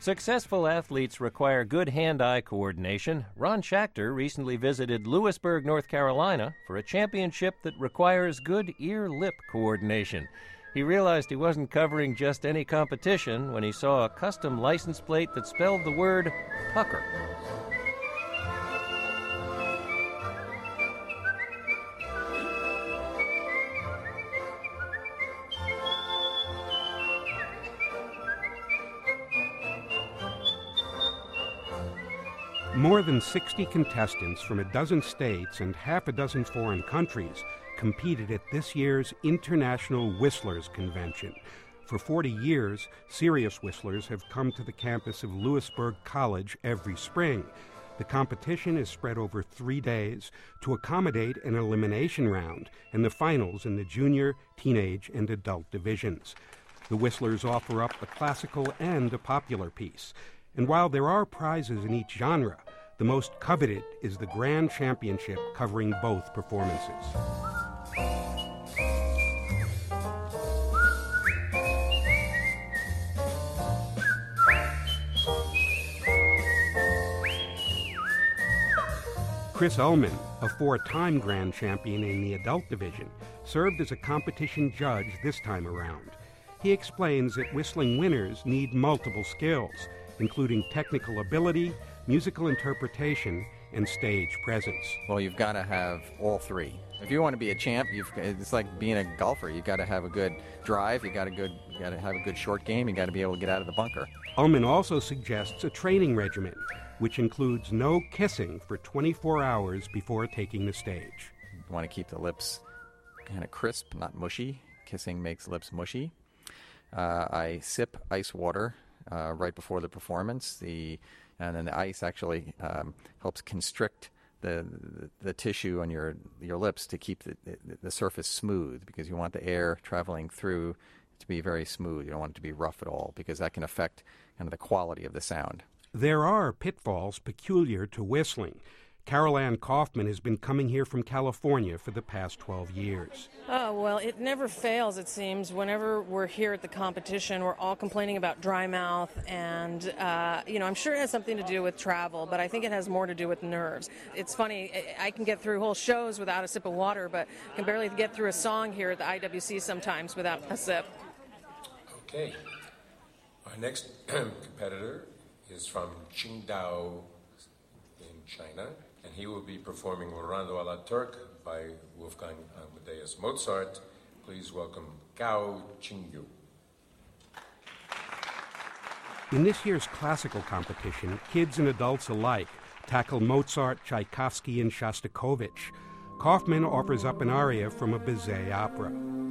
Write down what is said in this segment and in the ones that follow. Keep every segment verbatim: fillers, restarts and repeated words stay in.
Successful athletes require good hand-eye coordination. Ron Schachter recently visited Lewisburg, North Carolina for a championship that requires good ear-lip coordination. He realized he wasn't covering just any competition when he saw a custom license plate that spelled the word pucker. More than sixty contestants from a dozen states and half a dozen foreign countries competed at this year's International Whistlers Convention. For forty years, serious whistlers have come to the campus of Lewisburg College every spring. The competition is spread over three days to accommodate an elimination round and the finals in the junior, teenage, and adult divisions. The whistlers offer up a classical and a popular piece. And while there are prizes in each genre, the most coveted is the Grand Championship covering both performances. Chris Ullman, a four-time Grand Champion in the adult division, served as a competition judge this time around. He explains that whistling winners need multiple skills, including technical ability, musical interpretation, and stage presence. Well, you've got to have all three. If you want to be a champ, you've, it's like being a golfer. You've got to have a good drive, you've got, a good, you got to have a good short game, you've got to be able to get out of the bunker. Ullman also suggests a training regimen, which includes no kissing for twenty-four hours before taking the stage. You want to keep the lips kind of crisp, not mushy. Kissing makes lips mushy. Uh, I sip ice water Uh, right before the performance, the and then the ice actually um, helps constrict the, the the tissue on your your lips to keep the, the the surface smooth, because you want the air traveling through to be very smooth. You don't want it to be rough at all, because that can affect kind of the quality of the sound. There are pitfalls peculiar to whistling. Carol Ann Kaufman has been coming here from California for the past twelve years. Oh, well, it never fails, it seems. Whenever we're here at the competition, we're all complaining about dry mouth, and, uh, you know, I'm sure it has something to do with travel, but I think it has more to do with nerves. It's funny, I can get through whole shows without a sip of water, but I can barely get through a song here at the I W C sometimes without a sip. Okay. Our next competitor is from Qingdao in China, and he will be performing Rondo a la Turk by Wolfgang Amadeus Mozart. Please welcome Gao Qingyu. In this year's classical competition, kids and adults alike tackle Mozart, Tchaikovsky, and Shostakovich. Kaufman offers up an aria from a Bizet opera.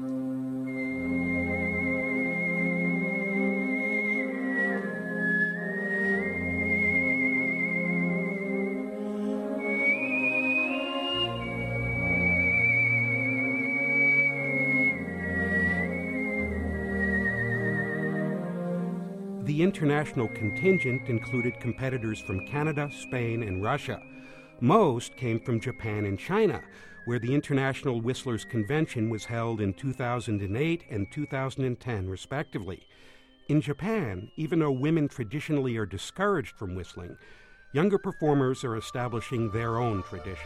The international contingent included competitors from Canada, Spain, and Russia. Most came from Japan and China, where the International Whistlers Convention was held in two thousand eight and two thousand ten, respectively. In Japan, even though women traditionally are discouraged from whistling, younger performers are establishing their own tradition.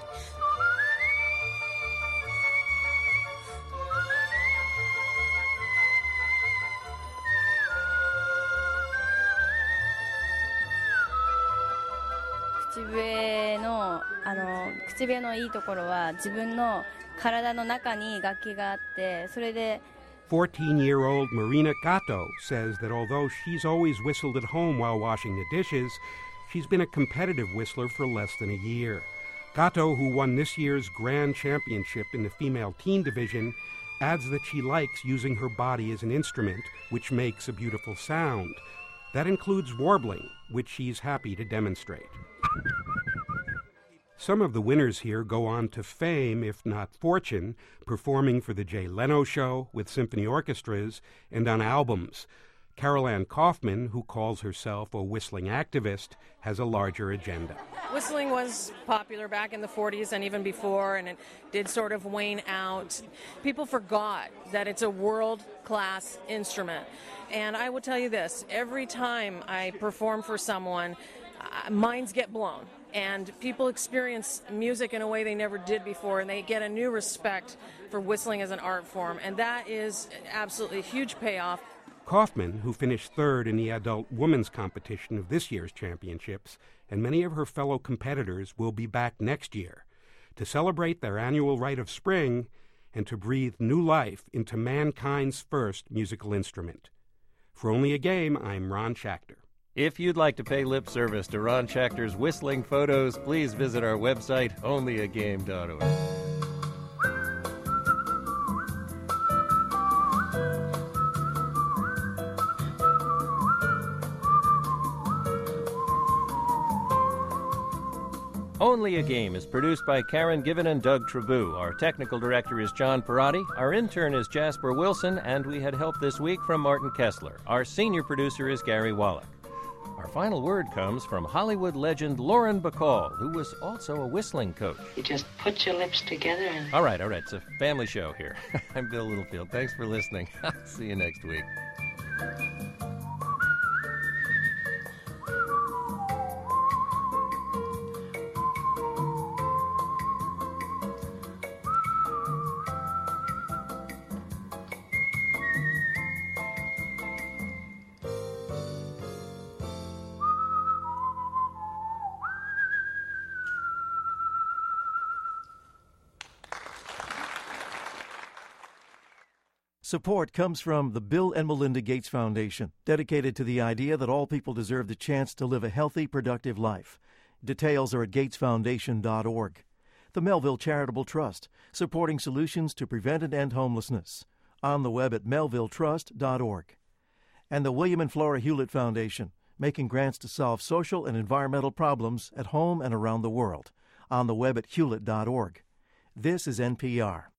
fourteen-year-old Marina Gato says that although she's always whistled at home while washing the dishes, she's been a competitive whistler for less than a year. Gato, who won this year's Grand Championship in the female teen division, adds that she likes using her body as an instrument, which makes a beautiful sound. That includes warbling, which she's happy to demonstrate. Some of the winners here go on to fame, if not fortune, performing for the Jay Leno Show with symphony orchestras and on albums. Carol Ann Kaufman, who calls herself a whistling activist, has a larger agenda. Whistling was popular back in the forties and even before, and it did sort of wane out. People forgot that it's a world-class instrument. And I will tell you this, every time I perform for someone, uh, minds get blown. And people experience music in a way they never did before, and they get a new respect for whistling as an art form. And that is absolutely a huge payoff. Kaufman, who finished third in the adult women's competition of this year's championships, and many of her fellow competitors will be back next year to celebrate their annual rite of spring and to breathe new life into mankind's first musical instrument. For Only a Game, I'm Ron Schachter. If you'd like to pay lip service to Ron Schachter's whistling photos, please visit our website, only a game dot org. Only a Game is produced by Karen Given and Doug Trabou. Our technical director is John Perotti. Our intern is Jasper Wilson, and we had help this week from Martin Kessler. Our senior producer is Gary Wallach. Our final word comes from Hollywood legend Lauren Bacall, who was also a whistling coach. You just put your lips together and... All right, all right. It's a family show here. I'm Bill Littlefield. Thanks for listening. I'll see you next week. Support comes from the Bill and Melinda Gates Foundation, dedicated to the idea that all people deserve the chance to live a healthy, productive life. Details are at gates foundation dot org. The Melville Charitable Trust, supporting solutions to prevent and end homelessness. On the web at melville trust dot org. And the William and Flora Hewlett Foundation, making grants to solve social and environmental problems at home and around the world. On the web at hewlett dot org. This is N P R.